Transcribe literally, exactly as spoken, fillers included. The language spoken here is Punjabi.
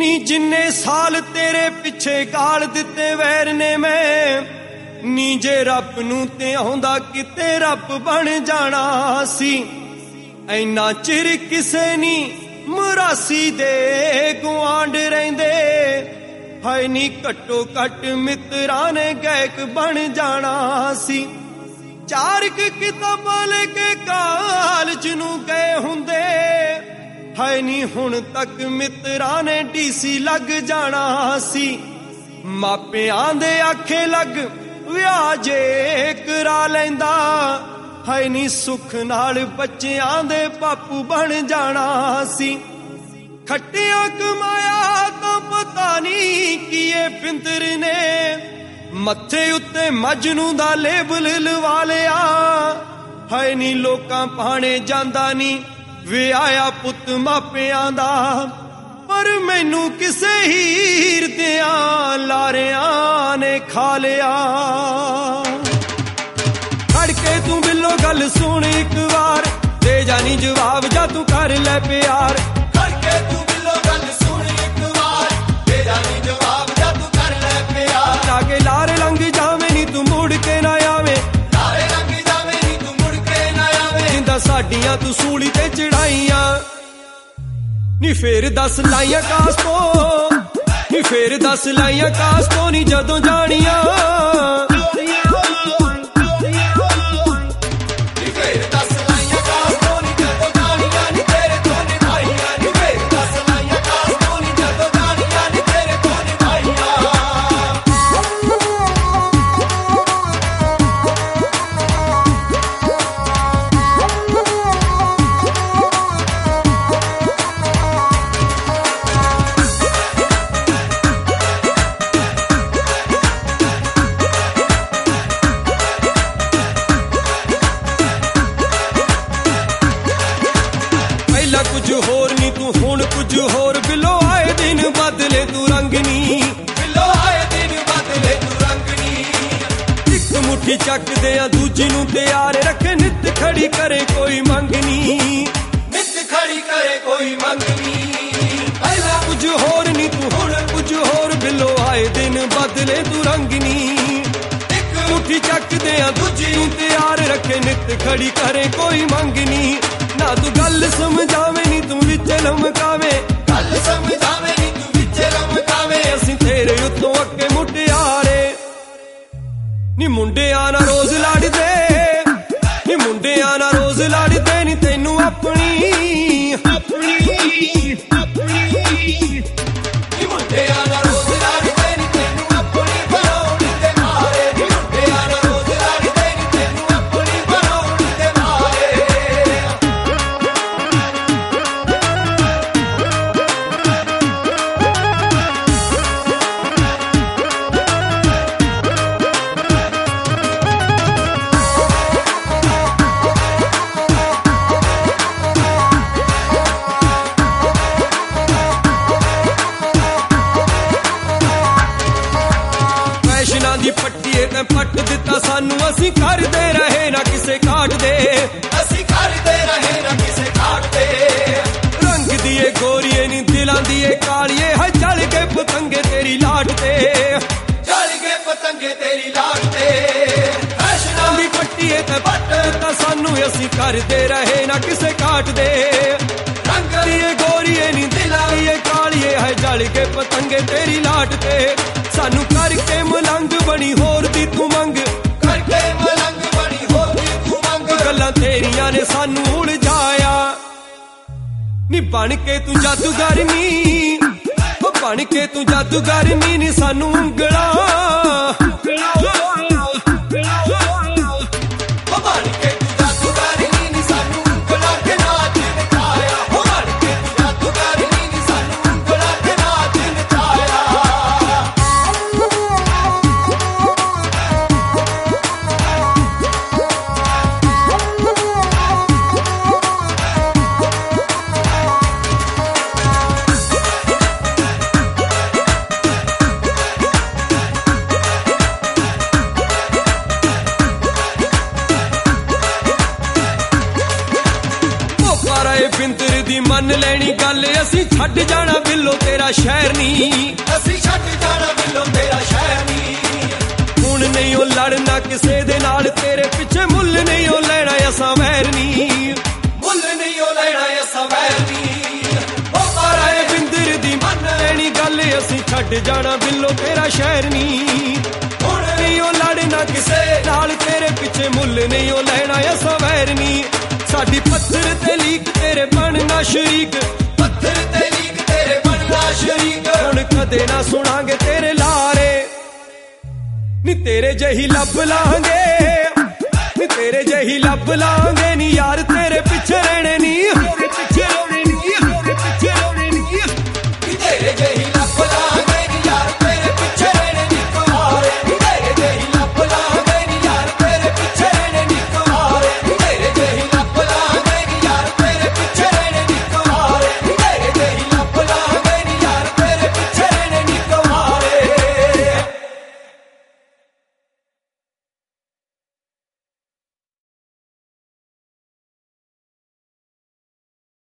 ਨੀ ਜਿੰਨੇ ਸਾਲ ਤੇਰੇ ਪਿੱਛੇ ਗਾਲ ਦਿੱਤੇ ਵੈਰ ਨੇ ਮੈਂ, ਨੀ ਜੇ ਰੱਬ ਨੂੰ ਤੇ ਆਉਂਦਾ ਕਿਤੇ ਰੱਬ ਬਣ ਜਾਣਾ ਸੀ। ਐਨਾ ਚਿਰ ਕਿਸੇ ਨੀ ਮਰਾਸੀ ਦੇ ਗੁਆਂਢ ਰਹਿੰਦੇ, ਹਾਏ ਨੀ ਘੱਟੋ ਘੱਟ ਮਿੱਤਰਾਂ ਨੇ ਗਾਇਕ ਬਣ ਜਾਣਾ ਸੀ। ਚਾਰ ਕੁ ਕਿਤਾਬਾਂ ਲੈ ਕੇ ਕਾਲਜ ਨੂੰ ਗਏ ਹੁੰਦੇ, ਹਾਏ ਨੀ ਹੁਣ ਤੱਕ ਮਿੱਤਰਾਂ ਨੇ ਡੀਸੀ ਲੱਗ ਜਾਣਾ ਸੀ। ਮਾਪਿਆਂ ਦੇ ਆਖੇ ਲੱਗ ਵਿਆਹ ਜੇ ਕਰਾ ਲੈਂਦਾ, ਹਾਏ ਨੀ ਸੁੱਖ ਨਾਲ ਬੱਚਿਆਂ ਦੇ ਬਾਪੂ ਬਣ ਜਾਣਾ ਸੀ। ਖੱਟਿਆ ਕਮਾਇਆ ਤਾਂ ਪਤਾ ਨੀ ਕੀਏ ਪਿੰਦਰ ਨੇ, ਮੱਥੇ ਉੱਤੇ ਮਜਨੂ ਦਾ ਲੇਬਲ ਲਵਾ ਲਿਆ। ਹਾਏ ਨੀ ਲੋਕਾਂ ਪਾਣੇ ਜਾਂਦਾ ਨੀ ਵਿਆਹਿਆ ਪੁੱਤ ਮਾਪਿਆਂ ਦਾ, ਪਰ ਮੈਨੂੰ ਕਿਸੇ ਹੀਰ ਦਿਆਂ ਲਾਰਿਆਂ ਨੇ ਖਾ ਲਿਆ। ਖੜ ਕੇ ਤੂੰ ਬਿੱਲੋ ਗੱਲ ਸੁਣ ਇੱਕ ਵਾਰ, ਦੇ ਜਾਨੀ ਜਵਾਬ ਜਾਂ ਤੂੰ ਕਰ ਲੈ ਪਿਆਰ। ਖੜ ਕੇ ਤੂੰ ਬਿੱਲੋ ਗੱਲ ਸੁਣ ਇੱਕ ਵਾਰ, ਦੇ ਜਾਨੀ ਜਵਾਬ ਜਾਂ ਤੂੰ ਕਰ ਲੈ ਪਿਆਰ। ਲਾ ਕੇ ਲਾਰੇ ਲੰਘ ਜਾਵੇਂ ਨੀ ਤੂੰ ਮੁੜ ਕੇ ਨਾ ਆਵੇਂ, ਲਾਰੇ ਲੰਘ ਜਾਵੇਂ ਨੀ ਤੂੰ ਮੁੜ ਕੇ ਨਾ ਆਵੇਂ। ਜਿੰਦਾ ਸਾਡੀਆਂ ਤੂੰ ਸੂਲੀ ਤੇ ਚੜਾਈਆਂ, ਨੀ ਫੇਰ ਦੱਸ ਲਾਈਆਂ ਕਾਸ ਤੋਂ, ਨੀ ਫੇਰ ਦੱਸ ਲਾਈਆਂ ਕਾਸ ਤੋਂ ਨੀ ਜਦੋਂ ਜਾਣੀਆਂ। ਕੁਝ ਹੋਰ ਨੀ ਤੂੰ ਹੁਣ ਕੁਝ ਹੋਰ, ਬਿੱਲੋ ਆਏ ਦਿਨ ਬਦਲੇ ਤੂੰ ਰੰਗ ਨੀ, ਬਿੱਲੋ ਆਏ ਦਿਨ ਬਦਲੇ ਤੂੰ ਰੰਗ ਨੀ। ਇੱਕ ਮੁੱਠੀ ਚੱਕਦੇ ਆ ਦੂਜੀ ਨੂੰ ਤਿਆਰ ਰੱਖੇ, ਨਿੱਤ ਖੜੀ ਕਰੇ ਕੋਈ ਮੰਗ ਨੀ, ਨਿੱਤ ਖੜੀ ਕਰੇ ਕੋਈ ਮੰਗ ਨੀ। ਪਹਿਲਾਂ ਕੁਝ ਹੋਰ ਨੀ ਤੂੰ ਹੁਣ ਕੁਝ ਹੋਰ, ਬਿੱਲੋ ਆਏ ਦਿਨ ਬਦਲੇ ਤੂੰ ਰੰਗ ਨੀ। ਇੱਕ ਮੁੱਠੀ ਚੱਕਦੇ ਆ ਦੂਜੀ ਨੂੰ ਤਿਆਰ ਰੱਖੇ, ਨਿੱਤ ਖੜੀ ਕਰੇ ਕੋਈ ਮੰਗ ਨੀ। ਨਾ ਤੂੰ ਗੱਲ ਸਮਝਾਵੇਂ ਨੀ ਤੂੰ ਵਿੱਚ ਲਮਕਾਵੇਂ, ਗੱਲ ਸਮਝਾਵੇਂ ਨੀ ਤੂੰ ਵਿੱਚ ਲਮਕਾਵੇਂ। ਅਸੀਂ ਤੇਰੇ ਉੱਤੋਂ ਅੱਗੇ ਮੁਟਿਆਰੇ, ਨੀ ਮੁੰਡਿਆਂ ਨਾਲ ਰੋਜ਼ ਲੜਦੇ, ਨੀ ਮੁੰਡਿਆਂ ਨਾਲ ਰੋਜ਼ ਲੜਦੇ ਨੀ ਤੈਨੂੰ ਆਪਣੀ ਆਪਣੀ ਆਪਣੀ, ਨੀ ਮੁੰਡਿਆਂ ਨਾਲ ਰੋਜ਼ ਲੜਦੇ ਨੀ ਤੈਨੂੰ ਆਪਣੀ ਬਣਾਉਣ ਦੇ ਮਾਰੇ। ਨੀ ਮੁੰਡਿਆਂ ਨਾਲ ਰੋਜ਼ ਲੜਦੇ ਨੀ ਤੈਨੂੰ ਆਪਣੀ ਬਣਾਉਣ ਦੇ ਮਾਰੇ। ਫੈਸ਼ਨਾਂ ਦੀ ਪੱਟੀਏ ਤੈਂ ਪੱਟ ਦਿੱਤਾ ਸਾਨੂੰ, ਅਸੀਂ ਕਰਦੇ ਰਹੇ ਨਾ ਕਿਸੇ ਘਾਟ ਦੇ, ਅਸੀਂ ਕਰਦੇ ਰਹੇ ਨਾ ਕਿਸੇ ਘਾਟ ਤੇ। ਰੰਗ ਦੀਏ ਗੋਰੀਏ ਨੀ ਦਿਲਾਂ ਦੀਏ ਕਾਲੀਏ, ਹੈ ਚਲ ਕੇ ਪਤੰਗੇ ਤੇਰੀ ਲਾਟ ਤੇ, ਚਲ ਗਏ ਪਤੰਗੇ ਤੇਰੀ ਲਾਟ ਤੇ। ਫੈਸ਼ਨਾਂ ਦੀ ਪੱਟੀਏ ਤੈਂ ਪੱਟ ਦਿੱਤਾ ਸਾਨੂੰ, ਅਸੀਂ ਕਰਦੇ ਰਹੇ ਨਾ ਕਿਸੇ ਘਾਟ ਦੇ। ਰੰਗ ਦੀਏ ਗੋਰੀਏ ਨੀ ਦਿਲਾਂ ਦੀਏ ਕਾਲੀਏ, ਹੈ ਜਲ ਕੇ ਪਤੰਗੇ ਤੇਰੀ ਲਾਟ ਤੇ। ਸਾਨੂੰ ਕਰਕੇ ਮਲੰਗ ਬਣੀ ਹੋਰ ਦੀ ਤੂੰ ਮੰਗ, ਕਰਕੇ ਮਲੰਗ ਬਣੀ ਹੋਰ ਦੀ ਤੂੰ ਮੰਗ। ਗੱਲਾਂ ਤੇਰੀਆਂ ਨੇ ਸਾਨੂੰ ਉਲਝਾਇਆ, ਨੀ ਬਣ ਕੇ ਤੂੰ ਜਾਦੂਗਰ ਨੀ, ਉਹ ਬਣ ਕੇ ਤੂੰ ਜਾਦੂਗਰ ਨੀ, ਨੀ ਸਾਨੂੰ ਉਂਗਲਾਂ ਉਹ ਬਣ ਕੇ ਤੂੰ ਜਾਦੂਗਰ ਨੀ, ਨੀ ਸਾਨੂੰ ਉਂਗਲਾਂ ਤੇ ਨਾਚ ਨਚਾਇਆ। ਉਹ ਬਣ ਕੇ ਤੂੰ ਜਾਦੂਗਰ ਨੀ, ਨੀ ਸਾਨੂੰ ਉਂਗਲਾਂ ਤੇ ਨਾਚ ਨਚਾਇਆ। ਮੰਨ ਲੈਣੀ ਗੱਲ ਅਸੀਂ ਛੱਡ ਜਾਣਾ ਬਿੱਲੋ ਤੇਰਾ ਸ਼ਹਿਰ ਨੀ, ਅਸੀਂ ਛੱਡ ਜਾਣਾ ਬਿੱਲੋ ਤੇਰਾ ਸ਼ਹਿਰ ਨੀ। ਹੁਣ ਨਹੀਂ ਉਹ ਲੜਨਾ ਕਿਸੇ ਦੇ ਨਾਲ, ਤੇਰੇ ਪਿੱਛੇ ਮੁੱਲ ਨਹੀਂ ਉਹ ਲੈਣਾ ਅਸਾਂ ਵੈਰ ਨੀ, ਮੁੱਲ ਨਹੀਂ ਉਹ ਲੈਣਾ ਅਸਾਂ ਵੈਰ ਨੀ। ਉਹ ਆਏ ਬਿੰਦਰ ਦੀ ਮੰਨ ਲੈਣੀ ਗੱਲ ਅਸੀਂ ਛੱਡ ਜਾਣਾ ਬਿੱਲੋ ਤੇਰਾ ਸ਼ਹਿਰ ਨੀ, ਹੁਣ ਨਹੀਂ ਉਹ ਲੜਨਾ ਕਿਸੇ ਨਾਲ, ਤੇਰੇ ਪਿੱਛੇ ਮੁੱਲ ਨਹੀਂ ਉਹ ਲੈਣਾ ਅਸਾਂ ਵੈਰ ਨੀ। ਸਾਡੀ ਪੱਥਰ ਤੇ ਲੀਕ ਤੇਰੇ ਬਣਨਾ ਸ਼ਰੀਕ, ਪੱਥਰ ਤੇ ਲੀਕ ਤੇਰੇ ਬਣਨਾ ਸ਼ਰੀਕ। ਹੁਣ ਕਦੇ ਨਾ ਸੁਣਾਂਗੇ ਤੇਰੇ ਲਾਰੇ ਨੀ, ਤੇਰੇ ਜਹੀ ਲੱਭ ਲਾਂਗੇ ਨੀ, ਤੇਰੇ ਜਹੀ ਲੱਭ ਲਾਂਗੇ ਨੀ।